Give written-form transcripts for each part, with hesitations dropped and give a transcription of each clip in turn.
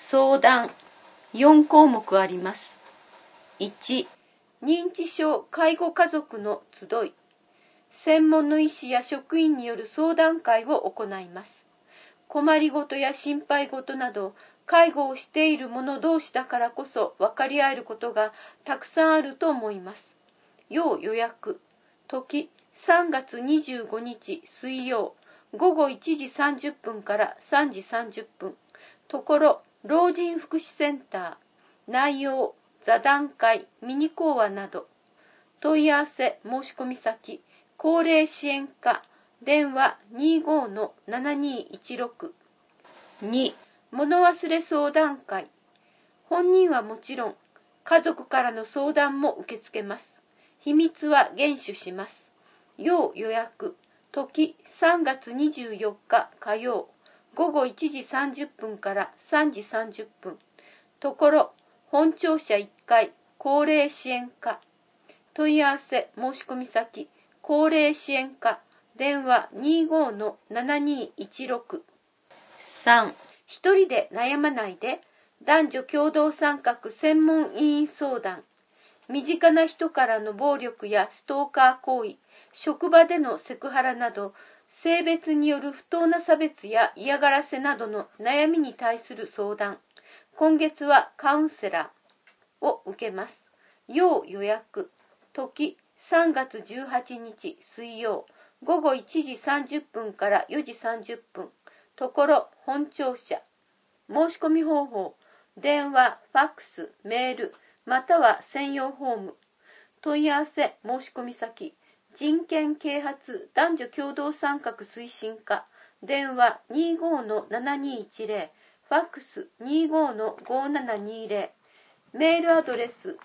相談4項目あります。1、認知症介護家族の集い。専門の医師や職員による相談会を行います。困りごとや心配事など、介護をしている者同士だからこそ分かり合えることがたくさんあると思います。要予約。時3月25日水曜、午後1時30分から3時30分。ところ、老人福祉センター。内容、座談会、ミニ講話など。問い合わせ申し込み先、高齢支援課、電話 25-7216。2、物忘れ相談会。本人はもちろん、家族からの相談も受け付けます。秘密は厳守します。要予約。時3月24日火曜、午後1時30分から3時30分。ところ、本庁舎1階、高齢支援課。問い合わせ申し込み先、高齢支援課、電話 25-7216。3、一人で悩まないで、男女共同参画専門委員相談。身近な人からの暴力やストーカー行為、職場でのセクハラなど、性別による不当な差別や嫌がらせなどの悩みに対する相談。今月はカウンセラーを受けます。要予約。時3月18日水曜、午後1時30分から4時30分。ところ、本庁舎。申し込み方法、電話、ファックス、メール、または専用フォーム。問い合わせ申し込み先、人権啓発男女共同参画推進課、電話 25-7210、ファックス 25-5720、メールアドレス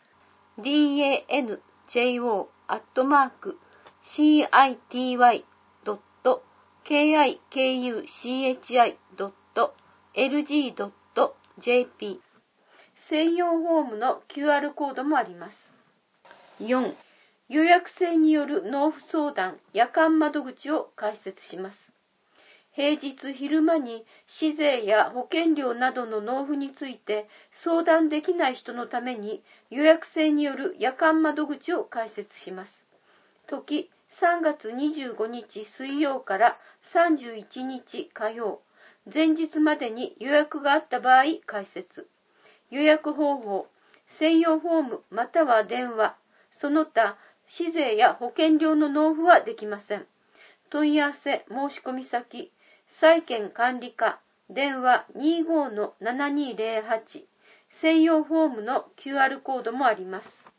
danjo@city.kikuchi.lg.jp。 専用フォームの QR コードもあります。4、予約制による納付相談夜間窓口を開設します。平日昼間に市税や保険料などの納付について相談できない人のために予約制による夜間窓口を開設します。時3月25日水曜から31日火曜、前日までに予約があった場合開設。予約方法、専用フォームまたは電話、その他市税や保険料の納付はできません。問い合わせ申し込み先、債権管理課、電話 25-7208、専用フォームの QR コードもあります。